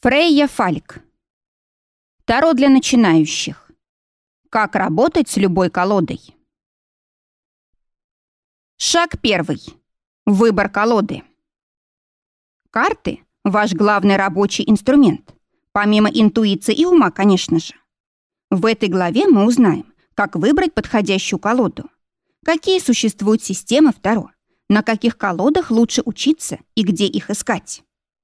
Фрейя Фальк. Таро для начинающих. Как работать с любой колодой. Шаг 1. Выбор колоды. Карты – ваш главный рабочий инструмент, помимо интуиции и ума, конечно же. В этой главе мы узнаем, как выбрать подходящую колоду, какие существуют системы в Таро, на каких колодах лучше учиться и где их искать.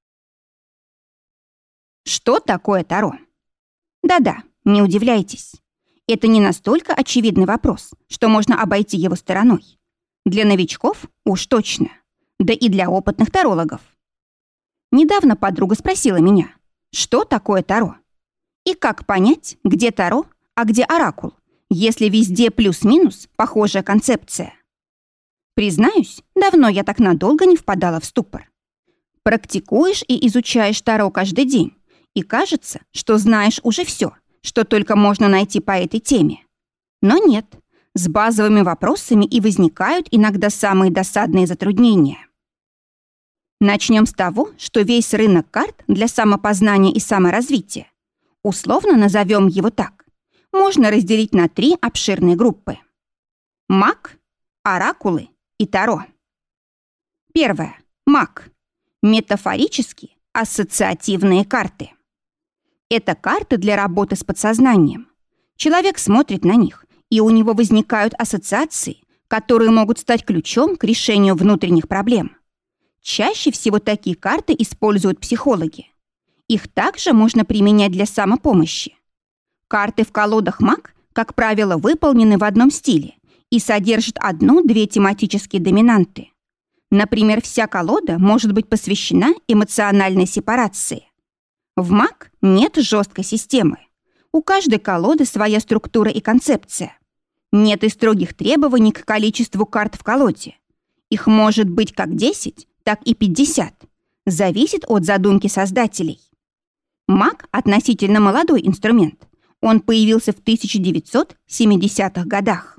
Что такое Таро? Да-да, не удивляйтесь. Это не настолько очевидный вопрос, что можно обойти его стороной. Для новичков уж точно, да и для опытных тарологов. Недавно подруга спросила меня, что такое Таро? И как понять, где Таро, а где оракул, если везде плюс-минус похожая концепция? Признаюсь, давно я так надолго не впадала в ступор. Практикуешь и изучаешь Таро каждый день, и кажется, что знаешь уже все, что только можно найти по этой теме. Но нет, с базовыми вопросами и возникают иногда самые досадные затруднения. Начнем с того, что весь рынок карт для самопознания и саморазвития, условно назовем его так, можно разделить на 3 обширные группы. Маг, оракулы и Таро. Первое. Маг. Метафорически ассоциативные карты. Это карты для работы с подсознанием. Человек смотрит на них, и у него возникают ассоциации, которые могут стать ключом к решению внутренних проблем. Чаще всего такие карты используют психологи. Их также можно применять для самопомощи. Карты в колодах маг, как правило, выполнены в одном стиле и содержат 1-2 тематические доминанты. Например, вся колода может быть посвящена эмоциональной сепарации. В маг нет жесткой системы. У каждой колоды своя структура и концепция. Нет и строгих требований к количеству карт в колоде. Их может быть как 10, так и 50. Зависит от задумки создателей. Маг – относительно молодой инструмент. Он появился в 1970-х годах.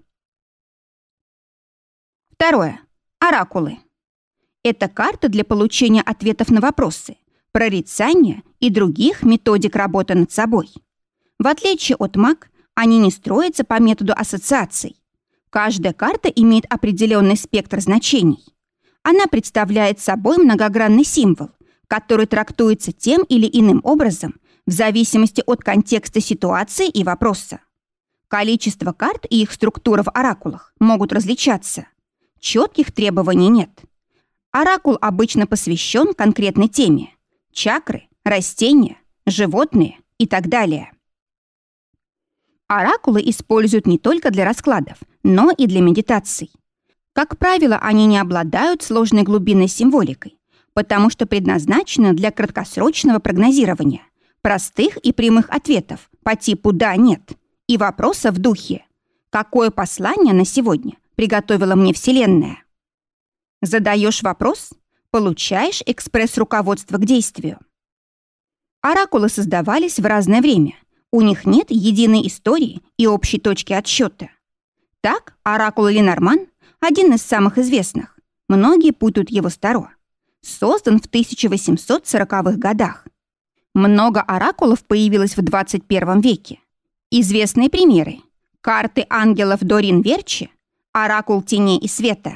Второе. Оракулы. Это карта для получения ответов на вопросы, прорицания и других методик работы над собой. В отличие от маг, они не строятся по методу ассоциаций. Каждая карта имеет определенный спектр значений. Она представляет собой многогранный символ, который трактуется тем или иным образом в зависимости от контекста ситуации и вопроса. Количество карт и их структура в оракулах могут различаться. Четких требований нет. Оракул обычно посвящен конкретной теме – чакры, растения, животные и так далее. Оракулы используют не только для раскладов, но и для медитаций. Как правило, они не обладают сложной глубинной символикой, потому что предназначены для краткосрочного прогнозирования, простых и прямых ответов по типу «да», «нет» и вопроса в духе «какое послание на сегодня приготовила мне Вселенная?». Задаешь вопрос – получаешь экспресс-руководство к действию. Оракулы создавались в разное время. У них нет единой истории и общей точки отсчета. Так, оракул Ленорман – один из самых известных. Многие путают его с Таро. Создан в 1840-х годах. Много оракулов появилось в 21 веке. Известные примеры – карты ангелов Дорин Верчи, оракул теней и света.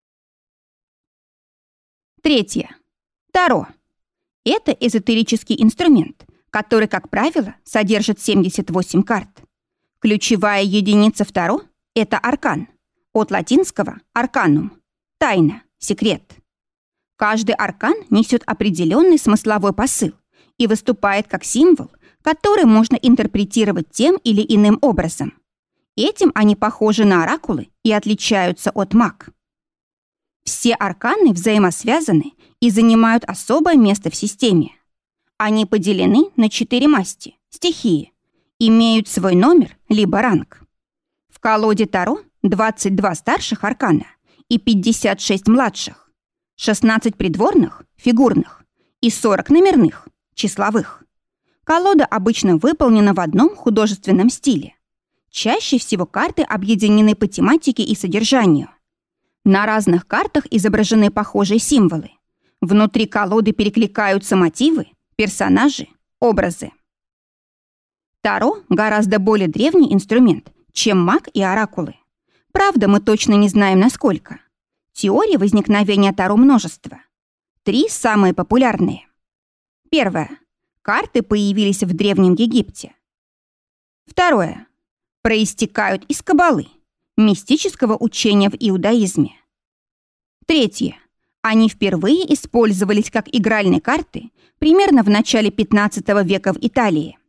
Третье. Таро. Это эзотерический инструмент, который, как правило, содержит 78 карт. Ключевая единица в Таро – это аркан. От латинского «арканум» – тайна, секрет. Каждый аркан несет определенный смысловой посыл и выступает как символ, который можно интерпретировать тем или иным образом. Этим они похожи на оракулы и отличаются от маг. Все арканы взаимосвязаны и занимают особое место в системе. Они поделены на 4 масти, стихии, имеют свой номер либо ранг. В колоде Таро 22 старших аркана и 56 младших, 16 придворных, фигурных и 40 номерных, числовых. Колода обычно выполнена в одном художественном стиле. Чаще всего карты объединены по тематике и содержанию. На разных картах изображены похожие символы. Внутри колоды перекликаются мотивы, персонажи, Образы. Таро гораздо более древний инструмент, чем маг и оракулы. Правда, мы точно не знаем, насколько. Теорий возникновения Таро множество. 3 самые популярные. Первое. Карты появились в Древнем Египте. Второе. Проистекают из Каббалы, мистического учения в иудаизме. Третье. Они впервые использовались как игральные карты примерно в начале 15 века в Италии.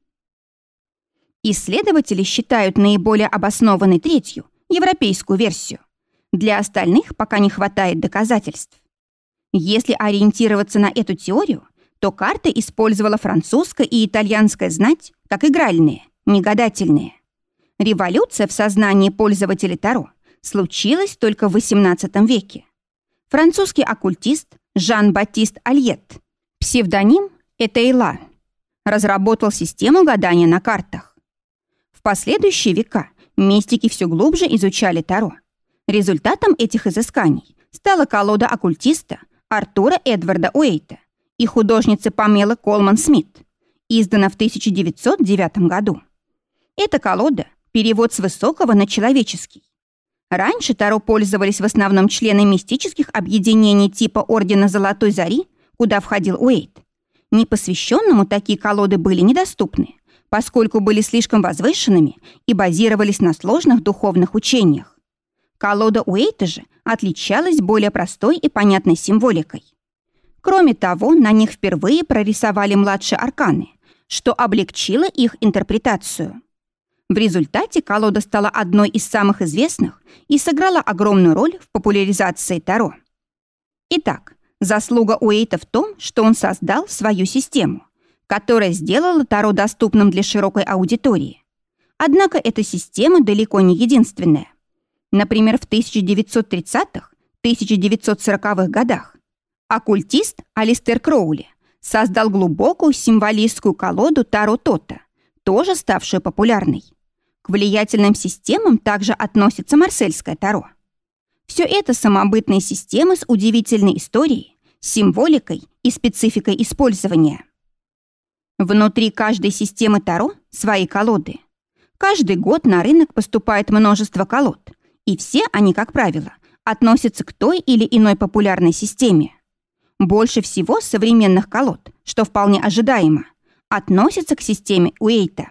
Исследователи считают наиболее обоснованной третью, европейскую версию. Для остальных пока не хватает доказательств. Если ориентироваться на эту теорию, то карты использовала французская и итальянская знать как игральные, не гадательные. Революция в сознании пользователей Таро случилась только в XVIII веке. Французский оккультист Жан-Батист Альет, псевдоним Этейла, разработал систему гадания на картах. В последующие века мистики все глубже изучали Таро. Результатом этих изысканий стала колода оккультиста Артура Эдварда Уэйта и художницы Памелы Колман-Смит, издана в 1909 году. Эта колода – перевод с высокого на человеческий. Раньше Таро пользовались в основном члены мистических объединений типа Ордена Золотой Зари, куда входил Уэйт. Непосвященному такие колоды были недоступны, поскольку были слишком возвышенными и базировались на сложных духовных учениях. Колода Уэйта же отличалась более простой и понятной символикой. Кроме того, на них впервые прорисовали младшие арканы, что облегчило их интерпретацию. В результате колода стала одной из самых известных и сыграла огромную роль в популяризации Таро. Итак, заслуга Уэйта в том, что он создал свою систему, которая сделала Таро доступным для широкой аудитории. Однако эта система далеко не единственная. Например, в 1930-1940-х годах оккультист Алистер Кроули создал глубокую символистскую колоду Таро-Тота, тоже ставшую популярной. К влиятельным системам также относится марсельское Таро. Все это самобытные системы с удивительной историей, символикой и спецификой использования. Внутри каждой системы Таро свои колоды. Каждый год на рынок поступает множество колод, и все они, как правило, относятся к той или иной популярной системе. Больше всего современных колод, что вполне ожидаемо, относятся к системе Уэйта.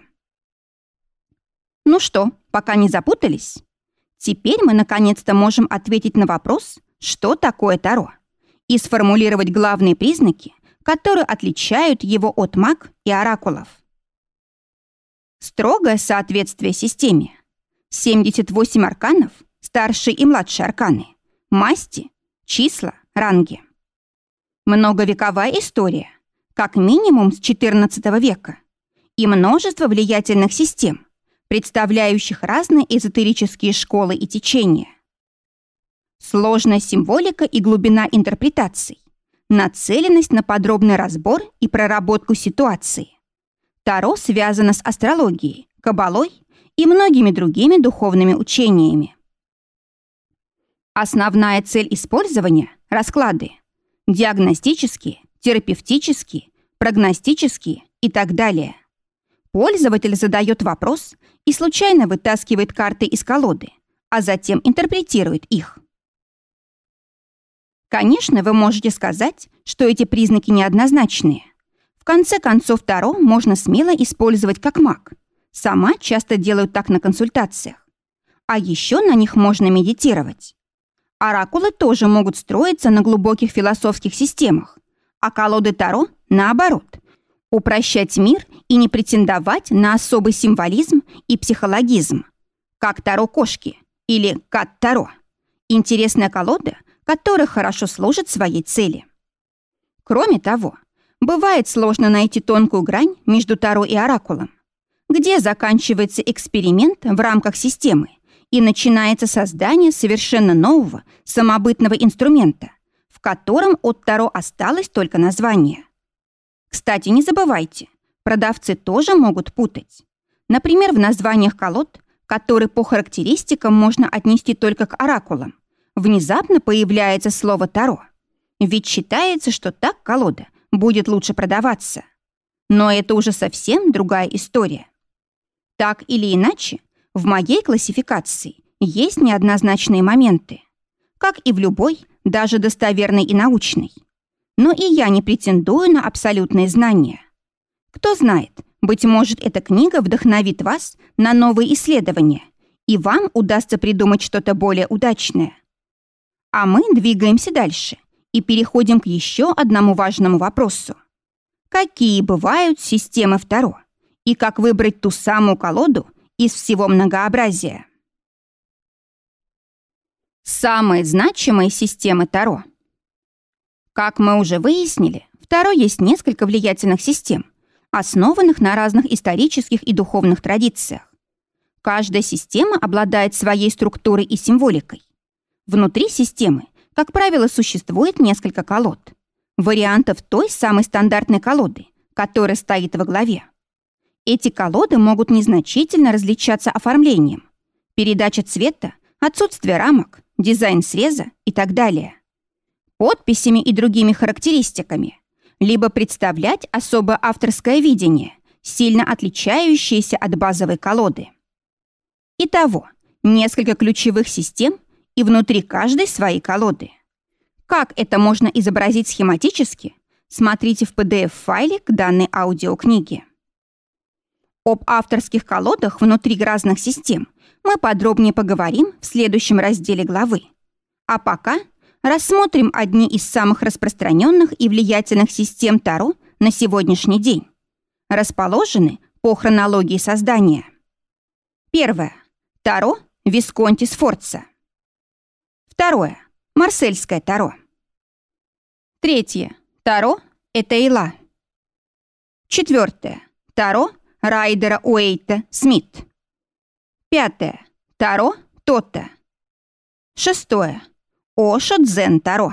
Ну что, пока не запутались? Теперь мы наконец-то можем ответить на вопрос, что такое Таро, и сформулировать главные признаки, которые отличают его от маг и оракулов. Строгое соответствие системе. 78 арканов, старшие и младшие арканы, масти, числа, ранги. Многовековая история, как минимум с XIV века, и множество влиятельных систем, представляющих разные эзотерические школы и течения. Сложная символика и глубина интерпретаций, нацеленность на подробный разбор и проработку ситуации. Таро связано с астрологией, каббалой и многими другими духовными учениями. Основная цель использования – расклады. Диагностические, терапевтические, прогностические и так далее. Пользователь задает вопрос и случайно вытаскивает карты из колоды, а затем интерпретирует их. Конечно, вы можете сказать, что эти признаки неоднозначные. В конце концов, Таро можно смело использовать как маг. Сама часто делаю так на консультациях. А еще на них можно медитировать. Оракулы тоже могут строиться на глубоких философских системах, а колоды Таро, наоборот, упрощать мир и не претендовать на особый символизм и психологизм, как Таро-кошки или Кат-Таро. Интересная колода, которая хорошо служит своей цели. Кроме того, бывает сложно найти тонкую грань между Таро и оракулом, где заканчивается эксперимент в рамках системы и начинается создание совершенно нового самобытного инструмента, в котором от Таро осталось только название. Кстати, не забывайте, продавцы тоже могут путать. Например, в названиях колод, которые по характеристикам можно отнести только к оракулам, внезапно появляется слово «Таро». Ведь считается, что так колода будет лучше продаваться. Но это уже совсем другая история. Так или иначе, в моей классификации есть неоднозначные моменты, как и в любой, даже достоверной и научной. Но и я не претендую на абсолютные знания. Кто знает, быть может, эта книга вдохновит вас на новые исследования, и вам удастся придумать что-то более удачное. А мы двигаемся дальше и переходим к еще одному важному вопросу. Какие бывают системы Таро? И как выбрать ту самую колоду из всего многообразия? Самые значимые системы Таро. Как мы уже выяснили, в Таро есть несколько влиятельных систем, основанных на разных исторических и духовных традициях. Каждая система обладает своей структурой и символикой. Внутри системы, как правило, существует несколько колод. Вариантов той самой стандартной колоды, которая стоит во главе. Эти колоды могут незначительно различаться оформлением. Передача цвета, отсутствие рамок, дизайн среза и так далее. Подписями и другими характеристиками. Либо представлять особое авторское видение, сильно отличающееся от базовой колоды. Итого, несколько ключевых систем и внутри каждой свои колоды. Как это можно изобразить схематически, смотрите в PDF-файле к данной аудиокниге. Об авторских колодах внутри разных систем мы подробнее поговорим в следующем разделе главы. А пока рассмотрим одни из самых распространенных и влиятельных систем Таро на сегодняшний день. Расположены по хронологии создания. Первое. Таро Висконти-Сфорца. Второе. Марсельское Таро. Третье. Таро Этейла. Четвертое. Таро Райдера Уэйта Смит. Пятое. Таро Тота. Шестое. Ошо Дзен Таро.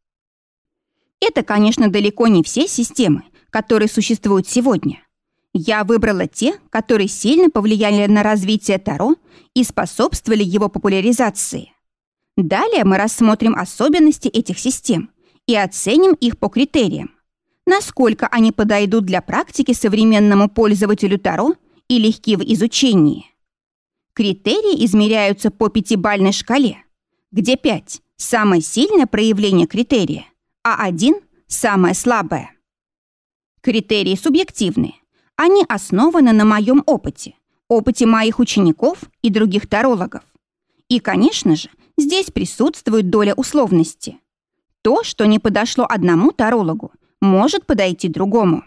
Это, конечно, далеко не все системы, которые существуют сегодня. Я выбрала те, которые сильно повлияли на развитие Таро и способствовали его популяризации. Далее мы рассмотрим особенности этих систем и оценим их по критериям. Насколько они подойдут для практики современному пользователю Таро и легки в изучении. Критерии измеряются по пятибалльной шкале, где 5 – самое сильное проявление критерия, а 1 – самое слабое. Критерии субъективные. Они основаны на моем опыте моих учеников и других тарологов. И, конечно же, здесь присутствует доля условности. То, что не подошло одному тарологу, может подойти другому.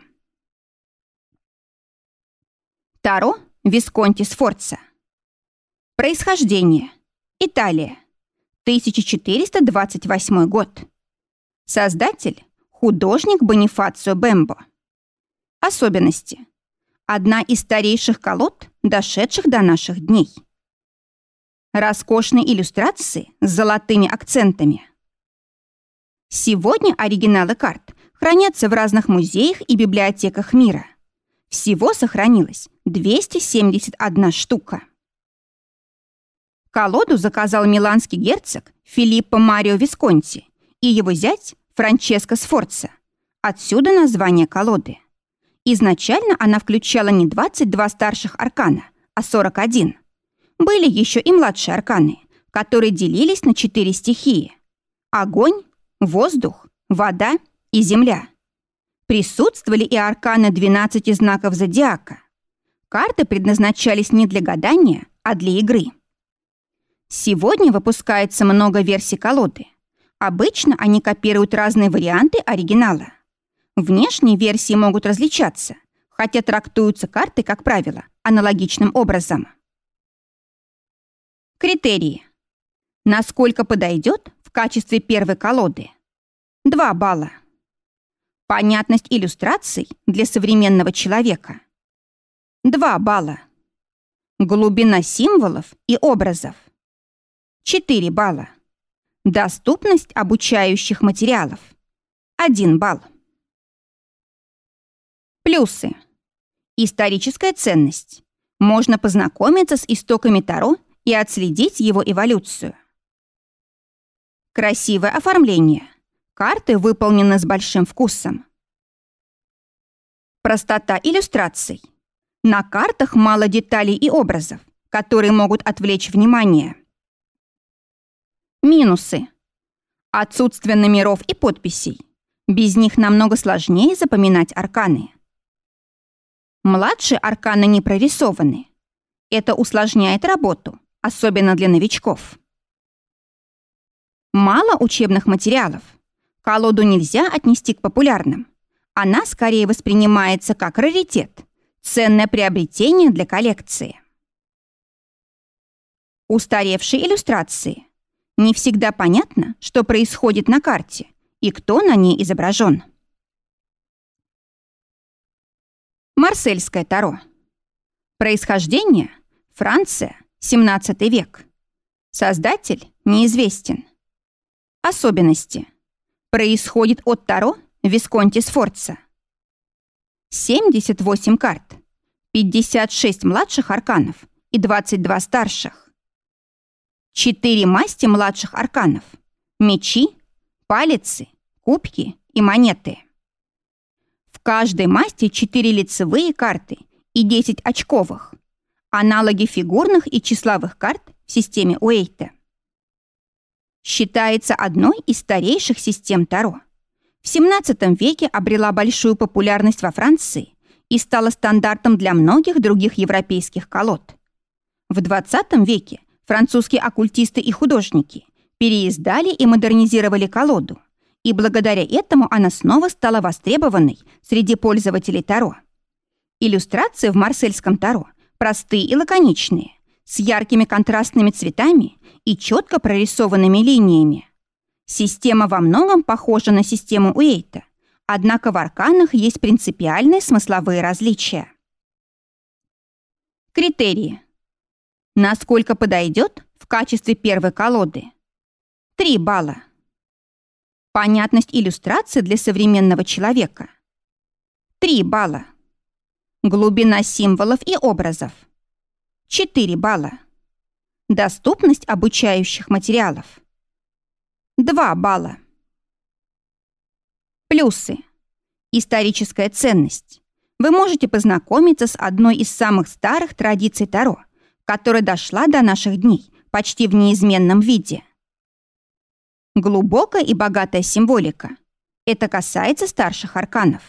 Таро Висконти-Сфорца. Происхождение. Италия. 1428 год. Создатель – художник Бонифацио Бембо. Особенности. Одна из старейших колод, дошедших до наших дней. Роскошные иллюстрации с золотыми акцентами. Сегодня оригиналы карт хранятся в разных музеях и библиотеках мира. Всего сохранилось 271 штука. Колоду заказал миланский герцог Филиппо Марио Висконти и его зять Франческо Сфорца. Отсюда название колоды. Изначально она включала не 22 старших аркана, а 41. Были еще и младшие арканы, которые делились на 4 стихии. Огонь, воздух, вода и земля. Присутствовали и арканы 12 знаков зодиака. Карты предназначались не для гадания, а для игры. Сегодня выпускается много версий колоды. Обычно они копируют разные варианты оригинала. Внешние версии могут различаться, хотя трактуются карты, как правило, аналогичным образом. Критерии. Насколько подойдет в качестве первой колоды? 2 балла. Понятность иллюстраций для современного человека. 2 балла. Глубина символов и образов. 4 балла. Доступность обучающих материалов. 1 балл. Плюсы. Историческая ценность. Можно познакомиться с истоками Таро и отследить его эволюцию. Красивое оформление. Карты выполнены с большим вкусом. Простота иллюстраций. На картах мало деталей и образов, которые могут отвлечь внимание. Минусы. Отсутствие номеров и подписей. Без них намного сложнее запоминать арканы. Младшие арканы не прорисованы. Это усложняет работу, особенно для новичков. Мало учебных материалов. Колоду нельзя отнести к популярным. Она скорее воспринимается как раритет, ценное приобретение для коллекции. Устаревшие иллюстрации. Не всегда понятно, что происходит на карте и кто на ней изображен. Марсельское таро. Происхождение – Франция, 17 век. Создатель неизвестен. Особенности. Происходит от таро Висконти Сфорца. 78 карт, 56 младших арканов и 22 старших. 4 масти младших арканов – мечи, палицы, кубки и монеты. В каждой масти 4 лицевые карты и 10 очковых. Аналоги фигурных и числовых карт в системе Уэйта. Считается одной из старейших систем таро. В XVII веке обрела большую популярность во Франции и стала стандартом для многих других европейских колод. В XX веке французские оккультисты и художники переиздали и модернизировали колоду, и благодаря этому она снова стала востребованной среди пользователей таро. Иллюстрации в марсельском таро простые и лаконичные, с яркими контрастными цветами и четко прорисованными линиями. Система во многом похожа на систему Уэйта, однако в арканах есть принципиальные смысловые различия. Критерии. Насколько подойдет в качестве первой колоды? 3 балла. Понятность иллюстрации для современного человека. 3 балла. Глубина символов и образов. 4 балла. Доступность обучающих материалов. 2 балла. Плюсы. Историческая ценность. Вы можете познакомиться с одной из самых старых традиций таро, которая дошла до наших дней почти в неизменном виде. Глубокая и богатая символика. Это касается старших арканов.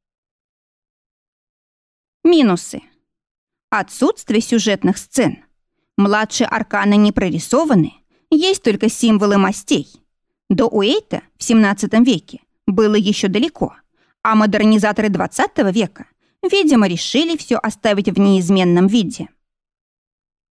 Минусы. Отсутствие сюжетных сцен. Младшие арканы не прорисованы, есть только символы мастей. До Уэйта в XVII веке было еще далеко, а модернизаторы XX века, видимо, решили все оставить в неизменном виде.